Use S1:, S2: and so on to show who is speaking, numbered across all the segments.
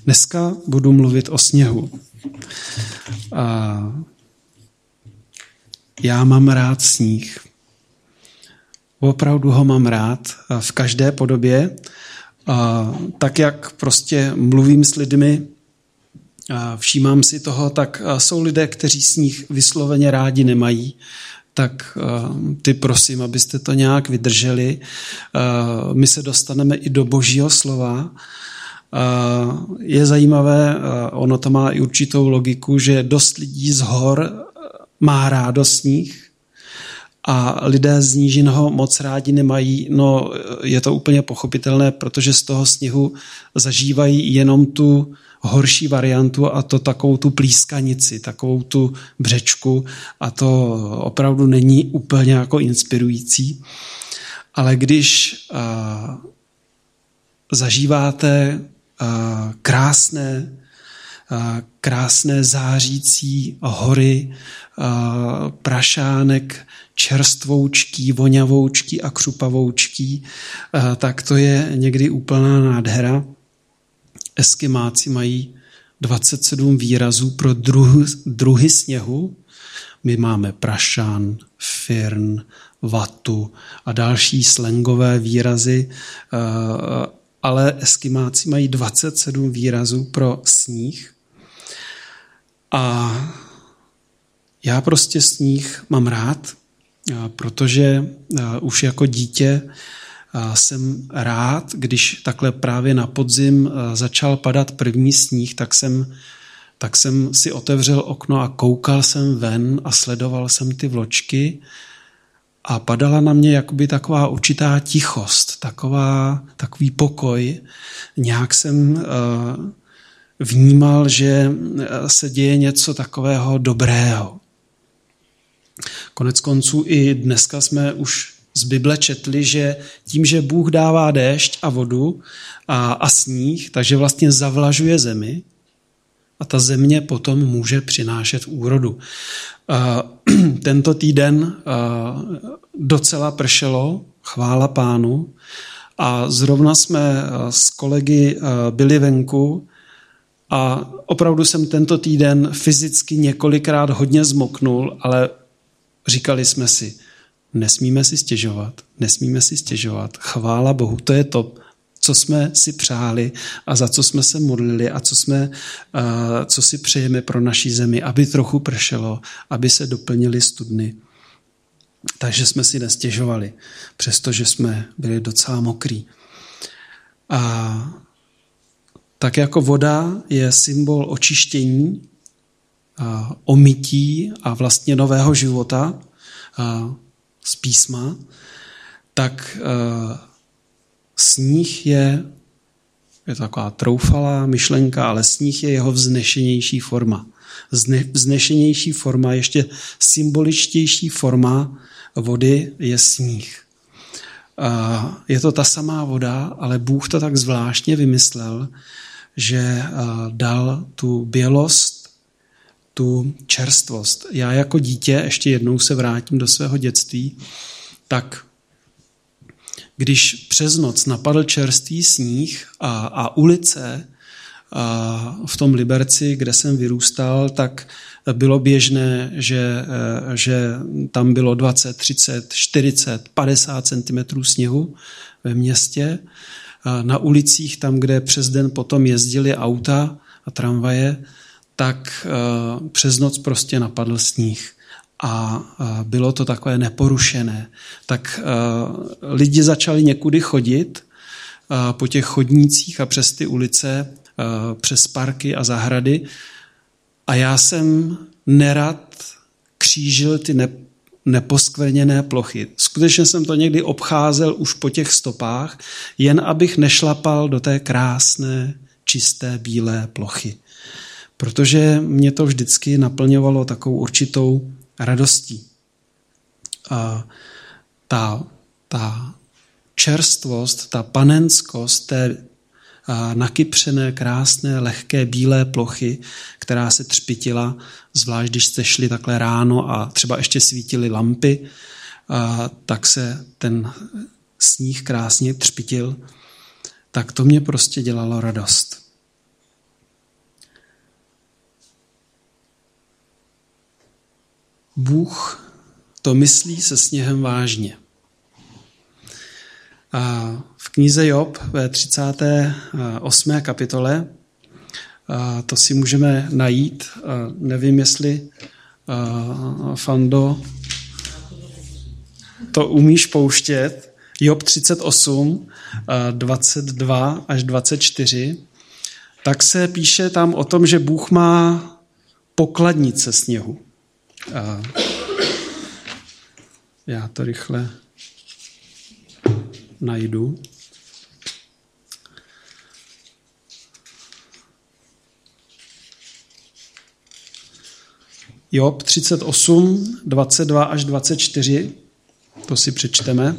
S1: Dneska budu mluvit o sněhu. Já mám rád sníh. Opravdu ho mám rád v každé podobě. Tak jak prostě mluvím s lidmi, všímám si toho, tak jsou lidé, kteří sníh vysloveně rádi nemají, tak ty prosím, abyste to nějak vydrželi. My se dostaneme i do Božího slova. Je zajímavé, ono to má i určitou logiku, že dost lidí z hor má rádo sníh a lidé z nížin ho moc rádi nemají. No, je to úplně pochopitelné, protože z toho sněhu zažívají jenom tu horší variantu, a to takovou tu plískanici, takovou tu břečku, a to opravdu není úplně jako inspirující. Ale když zažíváte krásné zářící hory, prašánek, čerstvoučký, voňavoučký a křupavoučký, tak to je někdy úplná nádhera. Eskimáci mají 27 výrazů pro druhy sněhu. My máme prašán, firn, vatu a další slangové výrazy, ale Eskimáci mají 27 výrazů pro sníh. A já prostě sníh mám rád, protože už jako dítě jsem rád, když takhle právě na podzim začal padat první sníh, tak jsem si otevřel okno a koukal jsem ven a sledoval jsem ty vločky a padala na mě jakoby taková určitá tichost, takový pokoj. Nějak jsem vnímal, že se děje něco takového dobrého. Koneckonců i dneska jsme už z Bible četli, že tím, že Bůh dává déšť a vodu a sníh, takže vlastně zavlažuje zemi a ta země potom může přinášet úrodu. Tento týden docela pršelo, chvála Pánu, a zrovna jsme s kolegy byli venku a opravdu jsem tento týden fyzicky několikrát hodně zmoknul, ale říkali jsme si, nesmíme si stěžovat. Chvála Bohu, to je to, co jsme si přáli a za co jsme se modlili a co si přejeme pro naši zemi, aby trochu pršelo, aby se doplnily studny. Takže jsme si nestěžovali, přestože jsme byli docela mokrý. A tak jako voda je symbol očištění, omytí a vlastně nového života z písma, tak sníh je taková troufalá myšlenka, ale sníh je jeho vznešenější forma. Vznešenější forma, ještě symboličtější forma vody je sníh. Je to ta samá voda, ale Bůh to tak zvláštně vymyslel, že dal tu bělost, tu čerstvost. Já jako dítě, ještě jednou se vrátím do svého dětství, tak když přes noc napadl čerstvý sníh a ulice v tom Liberci, kde jsem vyrůstal, tak bylo běžné, že tam bylo 20, 30, 40, 50 cm sněhu ve městě. Na ulicích, tam, kde přes den potom jezdily auta a tramvaje, tak přes noc prostě napadl sníh. A bylo to takové neporušené. Tak lidi začali někudy chodit po těch chodnících a přes ty ulice, přes parky a zahrady. A já jsem nerad křížil ty neposkvrněné plochy. Skutečně jsem to někdy obcházel už po těch stopách, jen abych nešlapal do té krásné, čisté, bílé plochy. Protože mě to vždycky naplňovalo takovou určitou radostí. Ta čerstvost, ta panenskost té nakypřené, krásné, lehké, bílé plochy, která se třpitila, zvlášť když jste šli takhle ráno a třeba ještě svítily lampy, tak se ten sníh krásně třpitil, tak to mě prostě dělalo radost. Bůh to myslí se sněhem vážně. A v knize Job ve 38. kapitole to si můžeme najít. Nevím, jestli Fando to umíš pouštět. Job 38, 22 až 24. Tak se píše tam o tom, že Bůh má pokladnice sněhu. Já to rychle najdu. Job 38, 22 až 24, to si přečteme.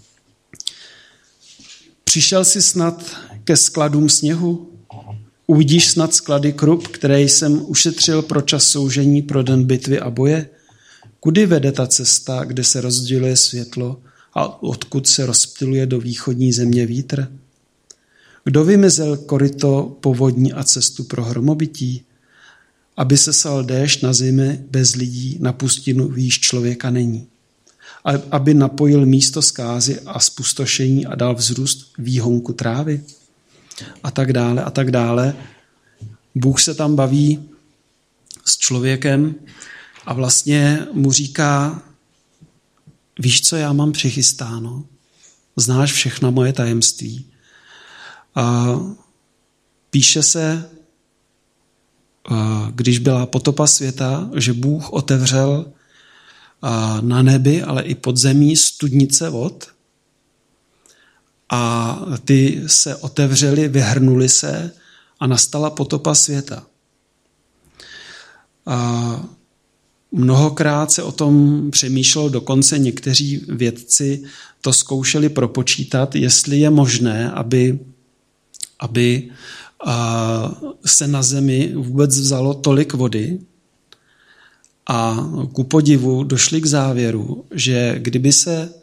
S1: Přišel jsi snad ke skladům sněhu? Uvidíš snad sklady krup, které jsem ušetřil pro čas soužení, pro den bitvy a boje? Kudy vede ta cesta, kde se rozděluje světlo a odkud se rozptyluje do východní země vítr? Kdo vymyzel koryto povodní a cestu pro hromobytí? Aby sesal déšť na zemi bez lidí, na pustinu výš člověka není. Aby napojil místo zkázy a spustošení a dal vzrůst výhonku trávy? A tak dále, a tak dále. Bůh se tam baví s člověkem a vlastně mu říká, víš, co já mám přichystáno? Znáš všechna moje tajemství. A píše se, když byla potopa světa, že Bůh otevřel na nebi, ale i pod zemí studnice vod a ty se otevřely, vyhrnuly se a nastala potopa světa. A mnohokrát se o tom přemýšlelo, dokonce někteří vědci to zkoušeli propočítat, jestli je možné, aby se na zemi vůbec vzalo tolik vody, a ku podivu došli k závěru, že kdyby se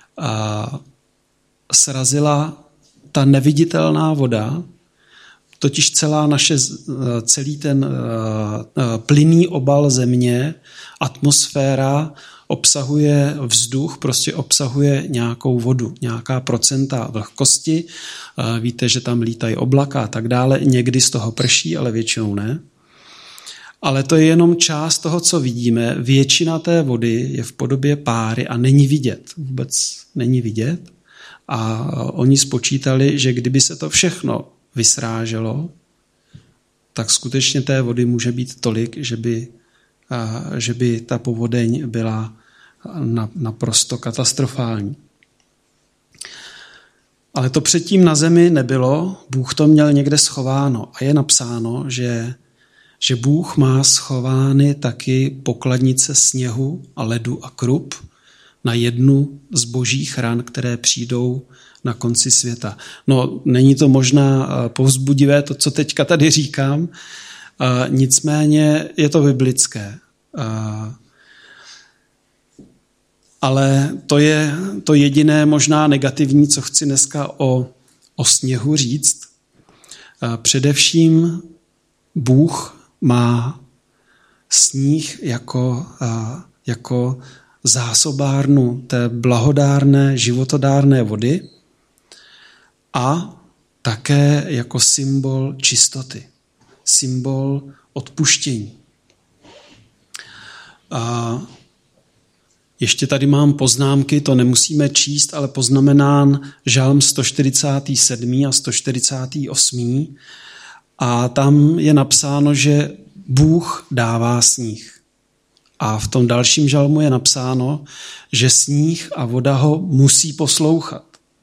S1: srazila ta neviditelná voda, totiž celý ten plynný obal země, atmosféra obsahuje vzduch, prostě obsahuje nějakou vodu, nějaká procenta vlhkosti. Víte, že tam lítají oblaka a tak dále. Někdy z toho prší, ale většinou ne. Ale to je jenom část toho, co vidíme. Většina té vody je v podobě páry a není vidět. Vůbec není vidět. A oni spočítali, že kdyby se to všechno vysráželo, tak skutečně té vody může být tolik, že by ta povodeň byla naprosto katastrofální. Ale to předtím na zemi nebylo. Bůh to měl někde schováno. A je napsáno, že Bůh má schovány taky pokladnice sněhu a ledu a krup na jednu z božích ran, které přijdou na konci světa. No, není to možná povzbudivé, to, co teďka tady říkám, nicméně je to biblické. Ale to je to jediné možná negativní, co chci dneska o sněhu říct. Především Bůh má sníh jako zásobárnu té blahodárné, životodárné vody a také jako symbol čistoty, symbol odpuštění. A ještě tady mám poznámky, to nemusíme číst, ale poznamenán Žalm 147. a 148. A tam je napsáno, že Bůh dává sníh. A v tom dalším žalmu je napsáno, že sníh a voda ho musí poslouchat.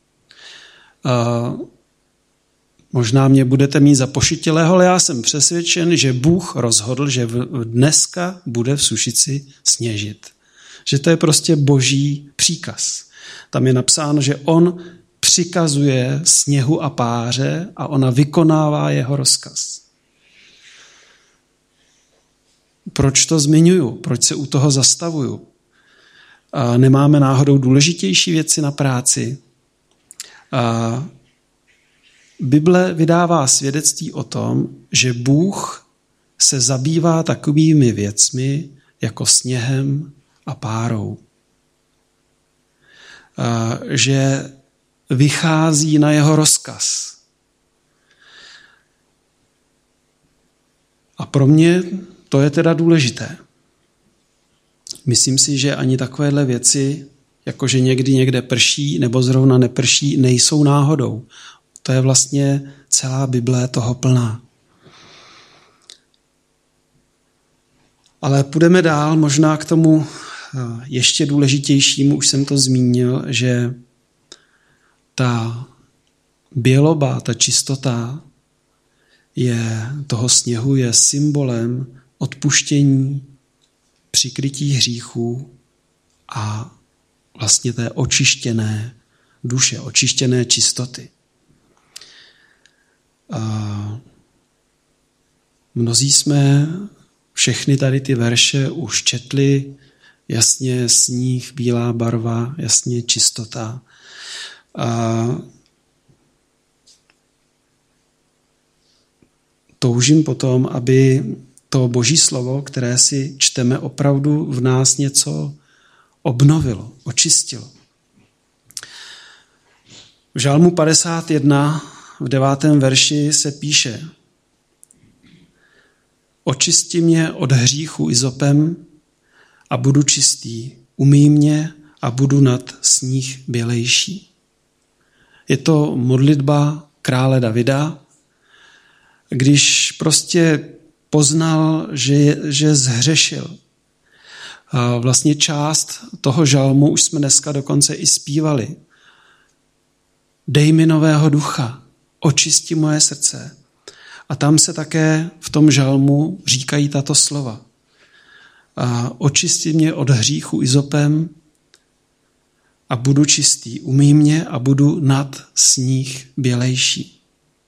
S1: Možná mě budete mít za pošetilého, ale já jsem přesvědčen, že Bůh rozhodl, že dneska bude v Sušici sněžit. Že to je prostě boží příkaz. Tam je napsáno, že on přikazuje sněhu a páře a ona vykonává jeho rozkaz. Proč to zmiňuju? Proč se u toho zastavuju? Nemáme náhodou důležitější věci na práci? Bible vydává svědectví o tom, že Bůh se zabývá takovými věcmi, jako sněhem a párou. Že vychází na jeho rozkaz. A pro mě to je teda důležité. Myslím si, že ani takovéhle věci, jakože někdy někde prší nebo zrovna neprší, nejsou náhodou. To je vlastně celá Bible toho plná. Ale půjdeme dál, možná k tomu ještě důležitějšímu, už jsem to zmínil, že ta běloba, ta čistota toho sněhu je symbolem odpuštění, přikrytí hříchů a vlastně té očištěné duše, očištěné čistoty. Mnozí jsme všechny tady ty verše už četli, jasně sníh, bílá barva, jasně čistota. Toužím potom, aby to Boží slovo, které si čteme, opravdu v nás něco obnovilo, očistilo. V Žalmu 51 v 9. verši se píše: Očisti mě od hříchu izopem a budu čistý. Umyj mě a budu nad sníh bělejší. Je to modlitba krále Davida, když prostě poznal, že zhřešil. A vlastně část toho žalmu už jsme dneska dokonce i zpívali. Dej mi nového ducha, očisti moje srdce. A tam se také v tom žalmu říkají tato slova. Očisti mě od hříchu izopem a budu čistý. Umyj mě a budu nad sníh bělejší.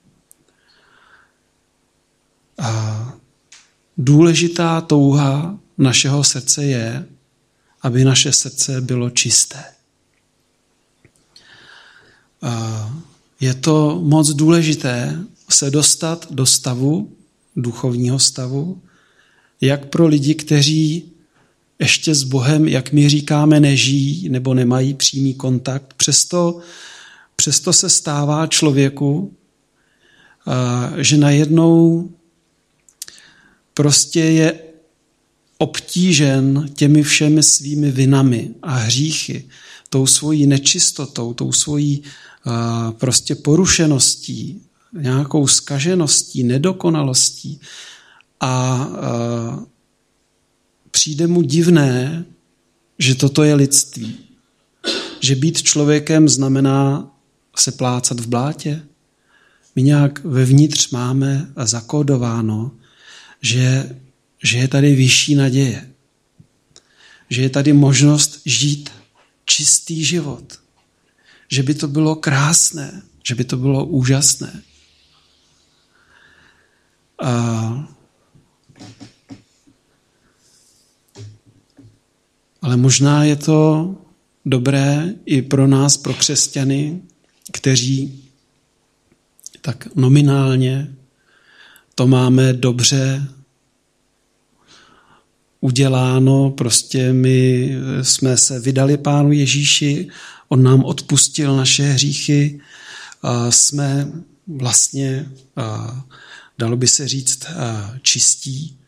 S1: A důležitá touha našeho srdce je, aby naše srdce bylo čisté. Je to moc důležité se dostat do stavu, duchovního stavu, jak pro lidi, kteří ještě s Bohem, jak my říkáme, nežijí nebo nemají přímý kontakt. Přesto se stává člověku, že najednou prostě je obtížen těmi všemi svými vinami a hříchy, tou svojí nečistotou, tou svojí prostě porušeností, nějakou zkažeností, nedokonalostí a přijde mu divné, že toto je lidství. Že být člověkem znamená se plácat v blátě. My nějak vevnitř máme zakódováno, že je tady vyšší naděje. Že je tady možnost žít čistý život. Že by to bylo krásné, že by to bylo úžasné. Ale možná je to dobré i pro nás, pro křesťany, kteří tak nominálně to máme dobře uděláno, prostě my jsme se vydali Pánu Ježíši, on nám odpustil naše hříchy, jsme vlastně, dalo by se říct, čistí,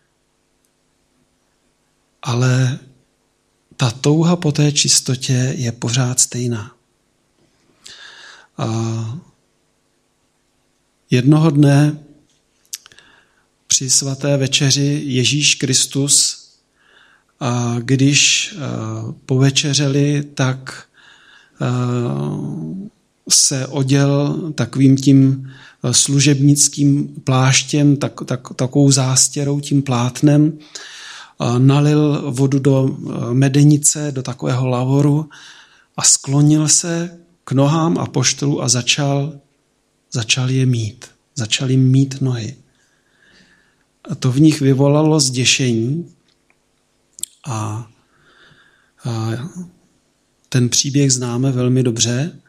S1: ale ta touha po té čistotě je pořád stejná. Jednoho dne při svaté večeři Ježíš Kristus, když povečeřeli, tak se oděl takovým tím služebnickým pláštěm, takovou zástěrou, tím plátnem, nalil vodu do medenice, do takového lavoru a sklonil se k nohám apoštolů a začal je mít. Začal jim mít nohy. A to v nich vyvolalo zděšení a ten příběh známe velmi dobře.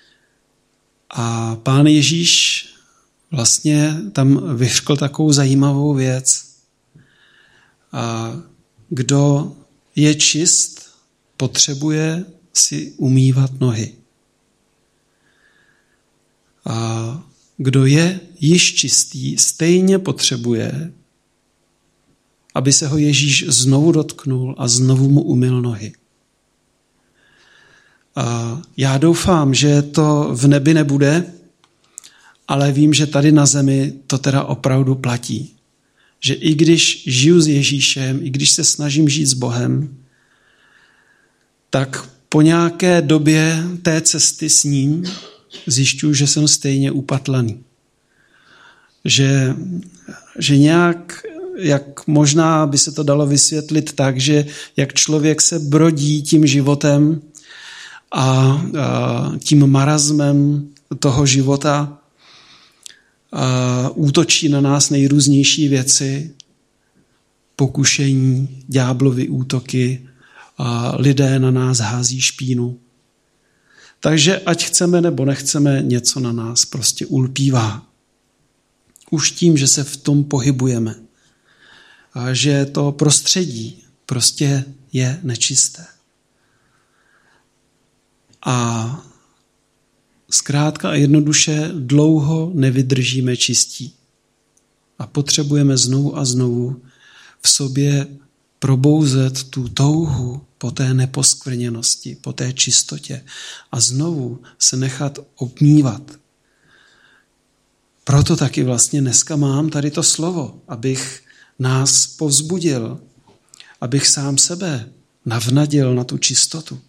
S1: A Pán Ježíš vlastně tam vyřkl takovou zajímavou věc. A kdo je čist, potřebuje si umývat nohy. A kdo je již čistý, stejně potřebuje, aby se ho Ježíš znovu dotknul a znovu mu umyl nohy. A já doufám, že to v nebi nebude, ale vím, že tady na zemi to teda opravdu platí. Že i když žiju s Ježíšem, i když se snažím žít s Bohem, tak po nějaké době té cesty s ním zjišťuji, že jsem stejně upatlaný. Že nějak, jak možná by se to dalo vysvětlit tak, že jak člověk se brodí tím životem a tím marazmem toho života, útočí na nás nejrůznější věci, pokušení, ďáblovy útoky, lidé na nás hází špínu. Takže ať chceme nebo nechceme, něco na nás prostě ulpívá. Už tím, že se v tom pohybujeme. A že to prostředí prostě je nečisté. A zkrátka a jednoduše dlouho nevydržíme čistí. A potřebujeme znovu a znovu v sobě probouzet tu touhu po té neposkvrněnosti, po té čistotě a znovu se nechat obmývat. Proto taky vlastně dneska mám tady to slovo, abych nás povzbudil, abych sám sebe navnadil na tu čistotu.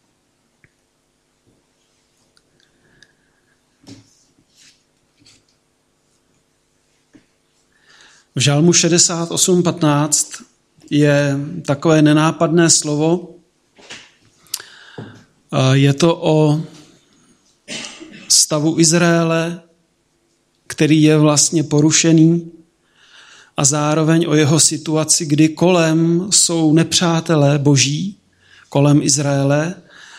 S1: V Žalmu 68:15 je takové nenápadné slovo. Je to o stavu Izraele, který je vlastně porušený, a zároveň o jeho situaci, kdy kolem jsou nepřátelé boží, kolem Izraele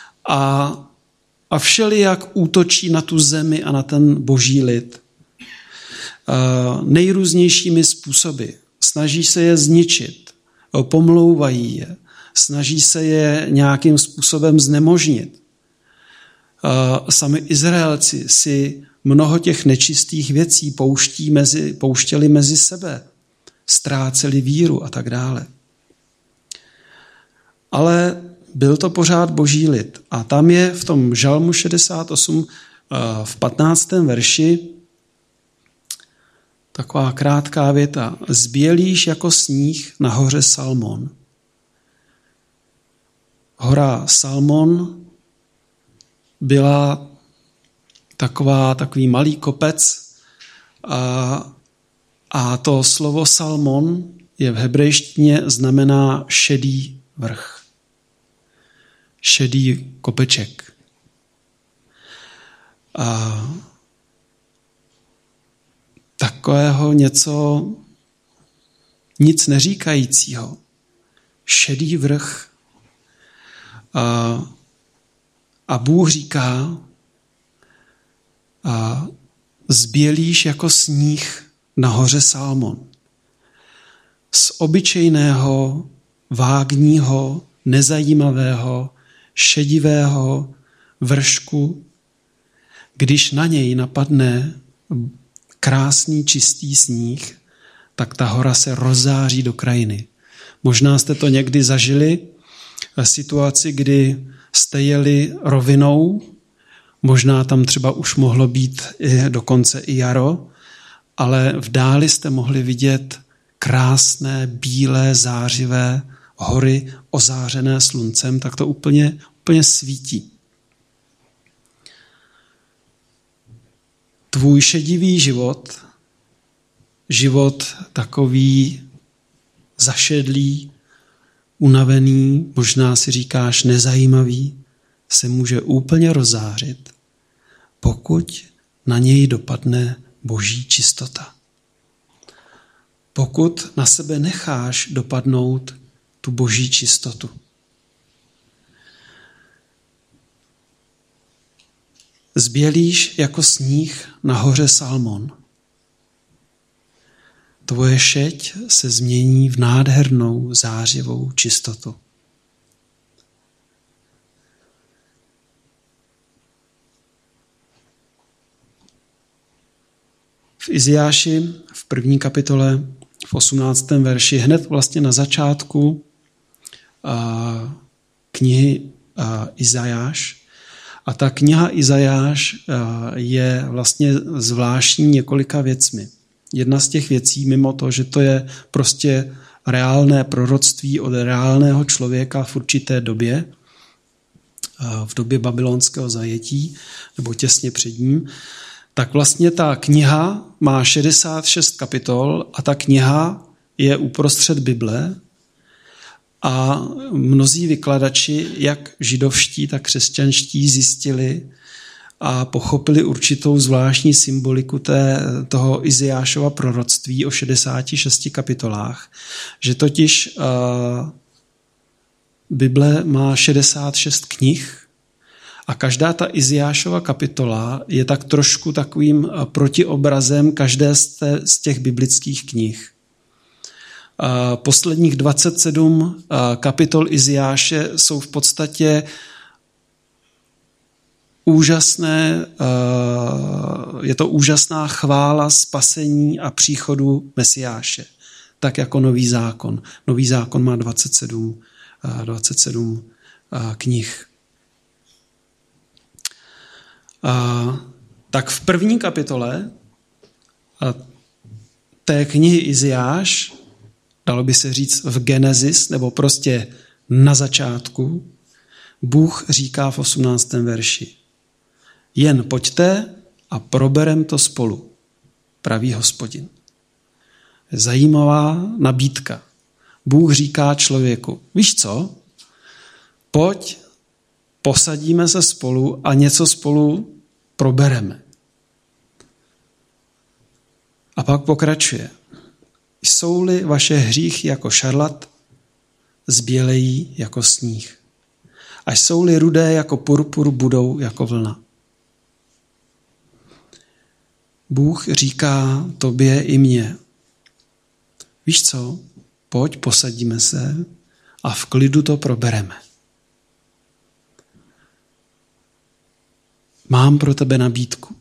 S1: a všelijak útočí na tu zemi a na ten boží lid. Nejrůznějšími způsoby. Snaží se je zničit, pomlouvají je, snaží se je nějakým způsobem znemožnit. Sami Izraelci si mnoho těch nečistých věcí pouštěli mezi sebe, ztráceli víru a tak dále. Ale byl to pořád boží lid. A tam je v tom Žalmu 68 v 15. verši taková krátká věta. Zbělíš jako sníh na hoře Salmon. Hora Salmon byla takový malý kopec a to slovo Salmon je v hebrejštině znamená šedý vrch. Šedý kopeček. Takového nic neříkajícího. Šedý vrch. A Bůh říká, zbělíš jako sníh na hoře Salmon. Z obyčejného, vágního, nezajímavého, šedivého vršku, když na něj napadne krásný, čistý sníh, tak ta hora se rozzáří do krajiny. Možná jste to někdy zažili, situaci, kdy jste jeli rovinou, možná tam třeba už mohlo být dokonce i jaro, ale v dáli jste mohli vidět krásné, bílé, zářivé hory ozářené sluncem, tak to úplně svítí. Tvůj šedivý život takový zašedlý, unavený, možná si říkáš nezajímavý, se může úplně rozzářit, pokud na něj dopadne boží čistota. Pokud na sebe necháš dopadnout tu boží čistotu. Zbělíš jako sníh na hoře Salmon. tvoje šeť se změní v nádhernou zářivou čistotu. V Izajáši v 1. kapitole v 18. verši, hned vlastně na začátku knihy Izajáš. A ta kniha Izajáš je vlastně zvláštní několika věcmi. Jedna z těch věcí, mimo to, že to je prostě reálné proroctví od reálného člověka v určité době, v době babylonského zajetí, nebo těsně před ním, tak vlastně ta kniha má 66 kapitol a ta kniha je uprostřed Bible a mnozí vykladači, jak židovští, tak křesťanští, zjistili a pochopili určitou zvláštní symboliku toho Izajášova proroctví o 66 kapitolách, že totiž Bible má 66 knih a každá ta Izajášova kapitola je tak trošku takovým protiobrazem každé z těch biblických knih. Posledních 27 kapitol Izajáše jsou v podstatě úžasné, je to úžasná chvála spasení a příchodu Mesiáše, tak jako Nový zákon. Nový zákon má 27 knih. Tak v 1. kapitole té knihy Izajáš, dalo by se říct v Genesis, nebo prostě na začátku, Bůh říká v 18. verši: jen pojďte a proberem to spolu, pravý Hospodin. Zajímavá nabídka. Bůh říká člověku: víš co? Pojď, posadíme se spolu a něco spolu probereme. A pak pokračuje: jsou-li vaše hříchy jako šarlat, zbělejí jako sníh. Až jsou-li rudé jako purpur, budou jako vlna. Bůh říká tobě i mně: víš co? Pojď, posadíme se a v klidu to probereme. Mám pro tebe nabídku.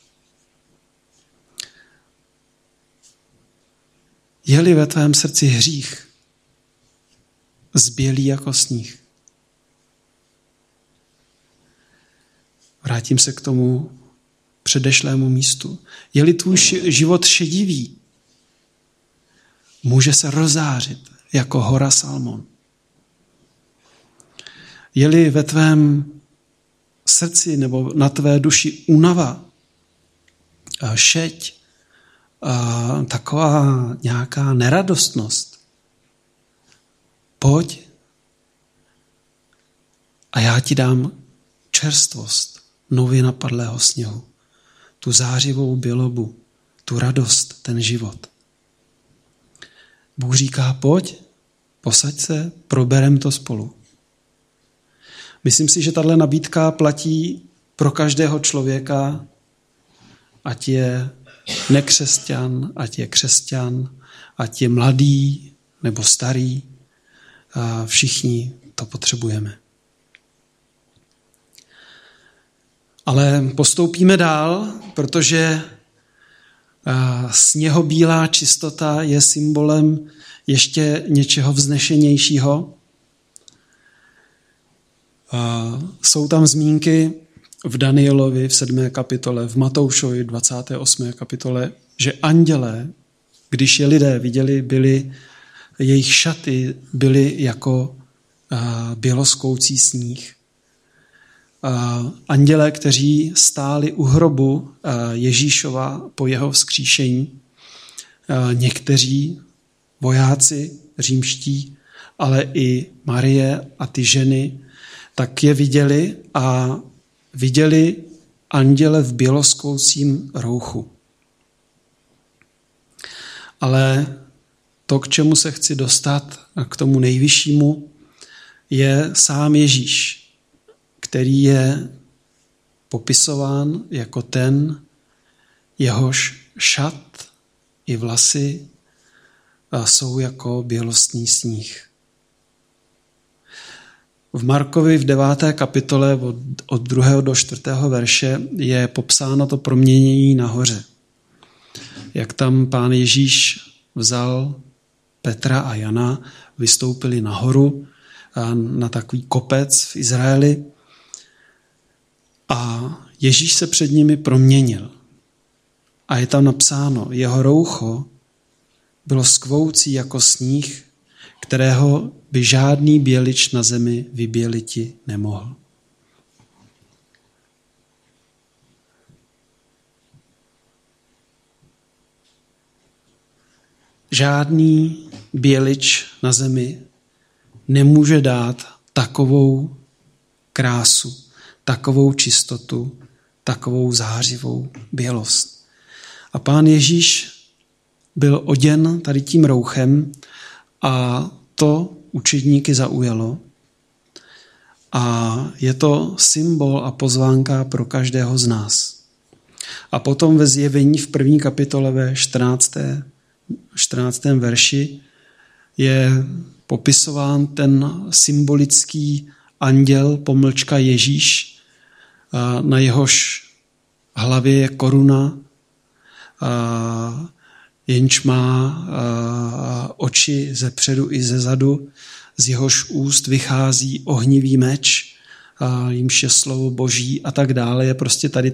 S1: Je-li ve tvém srdci hřích, zbělý jako sníh. Vrátím se k tomu předešlému místu. Je-li tvůj život šedivý, může se rozářit jako hora Salmon. Je-li ve tvém srdci nebo na tvé duši únava, šeť, taková nějaká neradostnost, pojď a já ti dám čerstvost nově napadlého sněhu, tu zářivou bělobu, tu radost, ten život. Bůh říká: pojď, posaď se, proberem to spolu. Myslím si, že tato nabídka platí pro každého člověka, ať je nekřesťan, ať je křesťan, ať je mladý nebo starý. Všichni to potřebujeme. Ale postoupíme dál, protože sněhobílá čistota je symbolem ještě něčeho vznešenějšího. Jsou tam zmínky v Danielovi v 7. kapitole, v Matoušovi 28. kapitole, že andělé, když je lidé viděli, jejich šaty byly jako běloskoucí sníh. Andělé, kteří stáli u hrobu Ježíšova po jeho vzkříšení, někteří vojáci římští, ale i Marie a ty ženy, tak je viděli a viděli anděle v běloskoucím rouchu. Ale to, k čemu se chci dostat, k tomu nejvyššímu, je sám Ježíš, který je popisován jako ten, jehož šat i vlasy jsou jako bělostný sníh. V Markovi v 9. kapitole od 2. do 4. verše je popsáno to proměnění nahoře. Jak tam Pán Ježíš vzal Petra a Jana, vystoupili nahoru na takový kopec v Izraeli a Ježíš se před nimi proměnil. A je tam napsáno, jeho roucho bylo skvoucí jako sníh, kterého by žádný bělič na zemi vyběliti nemohl. Žádný bělič na zemi nemůže dát takovou krásu, takovou čistotu, takovou zářivou bělost. A Pán Ježíš byl oděn tady tím rouchem a to učedníky zaujalo. A je to symbol a pozvánka pro každého z nás. A potom ve Zjevení v 1. kapitole ve 14. verši je popisován ten symbolický anděl, pomlčka Ježíš, na jehož hlavě je koruna, jenž má oči ze předu i ze zadu, z jehož úst vychází ohnivý meč, jímž je slovo Boží a tak dále. Je prostě tady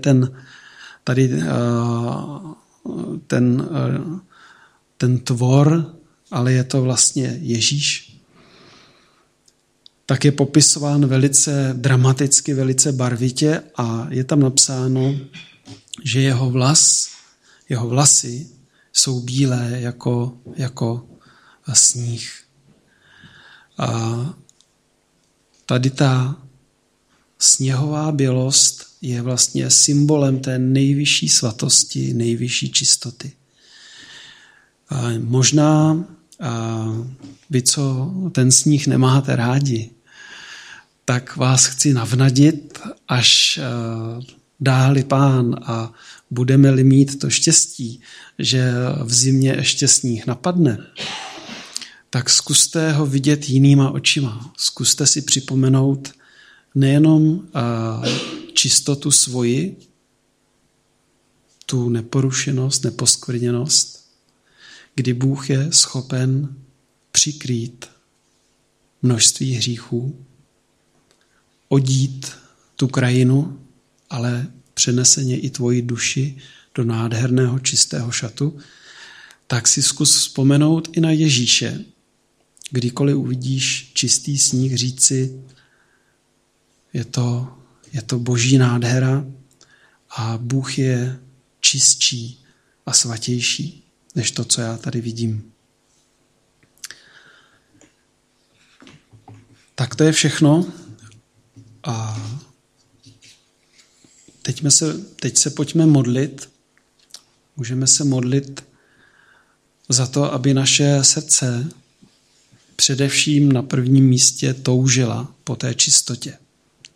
S1: ten tvor, ale je to vlastně Ježíš. Tak je popisován velice dramaticky, velice barvitě a je tam napsáno, že jeho vlasy jsou bílé jako sníh. A tady ta sněhová bělost je vlastně symbolem té nejvyšší svatosti, nejvyšší čistoty. A možná vy, co ten sníh nemáte rádi, tak vás chci navnadit, až dá-li Pán a budeme-li mít to štěstí, že v zimě ještě sníh napadne, tak zkuste ho vidět jinýma očima. Zkuste si připomenout nejenom čistotu svoji, tu neporušenost, neposkvrněnost, kdy Bůh je schopen přikrýt množství hříchů, odít tu krajinu, ale přeneseně i tvoji duši do nádherného čistého šatu, tak si zkus vzpomenout i na Ježíše. Kdykoliv uvidíš čistý sníh, říci, je to boží nádhera a Bůh je čistší a svatější než to, co já tady vidím. Tak to je všechno. A teď se pojďme modlit. Můžeme se modlit za to, aby naše srdce především na prvním místě toužila po té čistotě.